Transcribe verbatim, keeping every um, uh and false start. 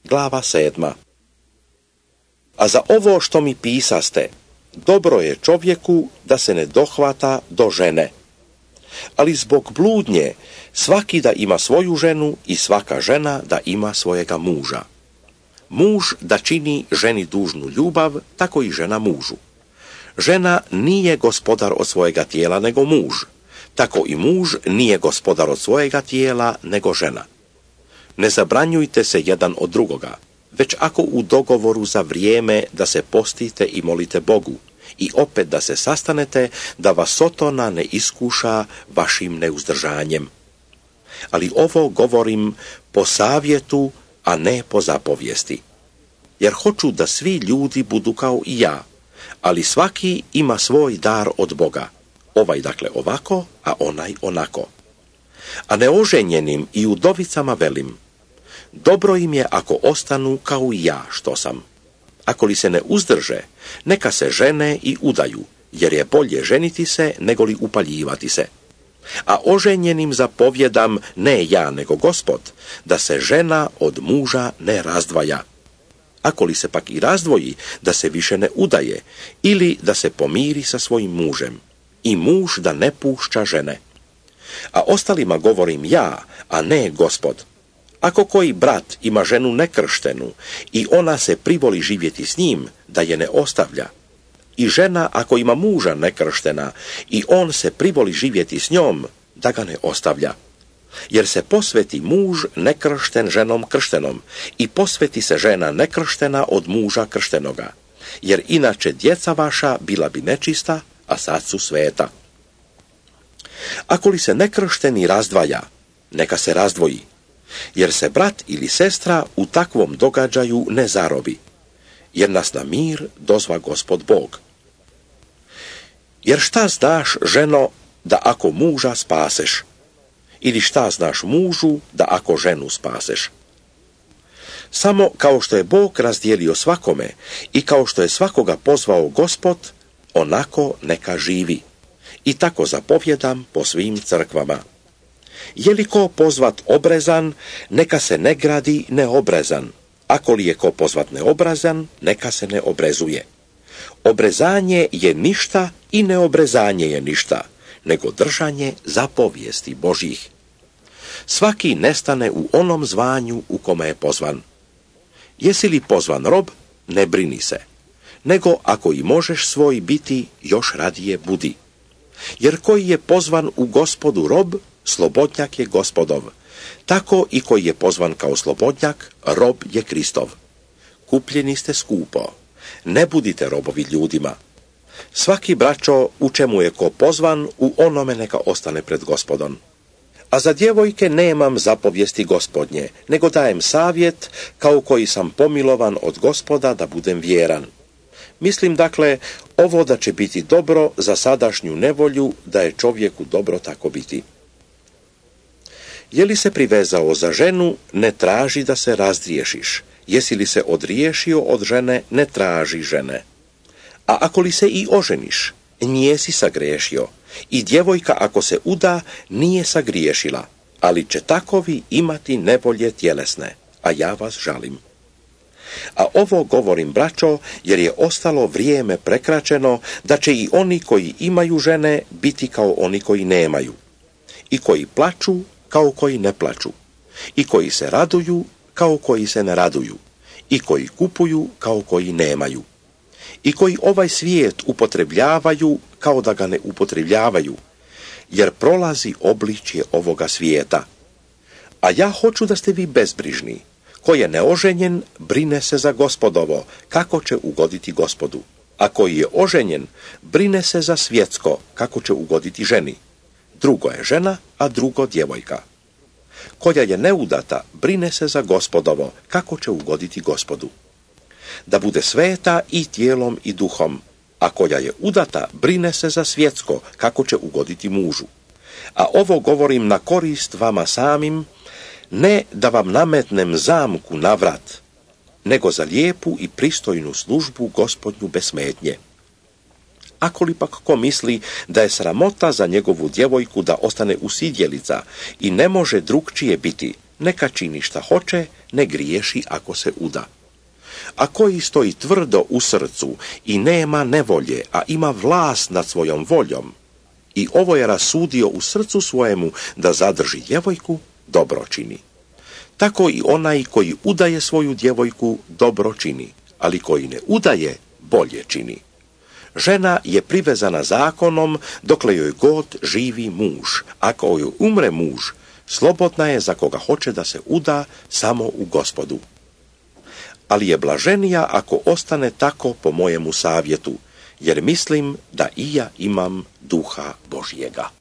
glava sedma. A za ovo što mi pisaste, dobro je čovjeku da se ne dohvata do žene. Ali zbog bludnje svaki da ima svoju ženu i svaka žena da ima svojega muža. Muž da čini ženi dužnu ljubav, tako i žena mužu. Žena nije gospodar od svojega tijela nego muž, tako i muž nije gospodar od svojega tijela nego žena. Ne zabranjujte se jedan od drugoga, već ako u dogovoru za vrijeme da se postite i molite Bogu, i opet da se sastanete, da vas Sotona ne iskuša vašim neuzdržanjem. Ali ovo govorim po savjetu, a ne po zapovijesti. Jer hoću da svi ljudi budu kao i ja, ali svaki ima svoj dar od Boga. Ovaj dakle ovako, a onaj onako. A neoženjenim i udovicama velim, dobro im je ako ostanu kao i ja što sam. Ako li se ne uzdrže, neka se žene i udaju, jer je bolje ženiti se nego li upaljivati se. A oženjenim zapovjedam, ne ja nego Gospod, da se žena od muža ne razdvaja. Ako li se pak i razdvoji, da se više ne udaje, ili da se pomiri sa svojim mužem, i muž da ne pušća žene. A ostalima govorim ja, a ne Gospod. Ako koji brat ima ženu nekrštenu i ona se privoli živjeti s njim, da je ne ostavlja. I žena ako ima muža nekrštena i on se privoli živjeti s njom, da ga ne ostavlja. Jer se posveti muž nekršten ženom krštenom i posveti se žena nekrštena od muža krštenoga. Jer inače djeca vaša bila bi nečista, a sad su sveta. Ako li se nekršteni razdvaja, neka se razdvoji. Jer se brat ili sestra u takvom događaju ne zarobi, jer nas na mir dozva Gospod Bog. Jer šta znaš, ženo, da ako muža spaseš? Ili šta znaš mužu, da ako ženu spaseš? Samo kao što je Bog razdijelio svakome i kao što je svakoga pozvao Gospod, onako neka živi. I tako zapovjedam po svim crkvama. Je li ko pozvat obrezan, neka se ne gradi neobrezan. Ako li je ko pozvat neobrezan, neka se ne obrezuje. Obrezanje je ništa i neobrezanje je ništa, nego držanje zapovijesti Božjih. Svaki nestane u onom zvanju u kome je pozvan. Jesi li pozvan rob, ne brini se, nego ako i možeš svoj biti, još radije budi. Jer koji je pozvan u Gospodu rob, slobodnjak je Gospodov. Tako i koji je pozvan kao slobodnjak, rob je Kristov. Kupljeni ste skupo. Ne budite robovi ljudima. Svaki braćo u čemu je ko pozvan, u onome neka ostane pred Gospodom. A za djevojke nemam zapovijesti Gospodnje, nego dajem savjet, kao koji sam pomilovan od Gospoda da budem vjeran. Mislim dakle, ovo da će biti dobro za sadašnju nevolju, da je čovjeku dobro tako biti. Je li se privezao za ženu, ne traži da se razdriješiš. Jesi li se odriješio od žene, ne traži žene. A ako li se i oženiš, nijesi sagriješio. I djevojka ako se uda, nije sagriješila, ali će takovi imati nevolje tjelesne, a ja vas žalim. A ovo govorim, braćo, jer je ostalo vrijeme prekraćeno, da će i oni koji imaju žene biti kao oni koji nemaju. I koji plaču, kao koji ne plaču. I koji se raduju, kao koji se ne raduju. I koji kupuju, kao koji nemaju. I koji ovaj svijet upotrebljavaju, kao da ga ne upotrebljavaju, jer prolazi obličje ovoga svijeta. A ja hoću da ste vi bezbrižni. Ko je neoženjen, brine se za Gospodovo, kako će ugoditi Gospodu. A koji je oženjen, brine se za svjetsko, kako će ugoditi ženi. Drugo je žena, a drugo djevojka. Koja je neudata, brine se za Gospodovo, kako će ugoditi Gospodu. Da bude sveta i tijelom i duhom, a koja je udata, brine se za svjetsko, kako će ugoditi mužu. A ovo govorim na korist vama samim, ne da vam nametnem zamku na vrat, nego za lijepu i pristojnu službu Gospodnju bez smetnje. Ako li pak ko misli da je sramota za njegovu djevojku da ostane usidjelica i ne može drugčije biti, neka čini šta hoće, ne griješi ako se uda. A koji stoji tvrdo u srcu i nema nevolje, a ima vlast nad svojom voljom, i ovo je rasudio u srcu svojemu da zadrži djevojku, dobro čini. Tako i onaj koji udaje svoju djevojku dobro čini, ali koji ne udaje bolje čini. Žena je privezana zakonom dokle joj god živi muž. Ako joj umre muž, slobodna je za koga hoće da se uda samo u Gospodu. Ali je blaženija ako ostane tako po mojemu savjetu, jer mislim da i ja imam duha Božjega.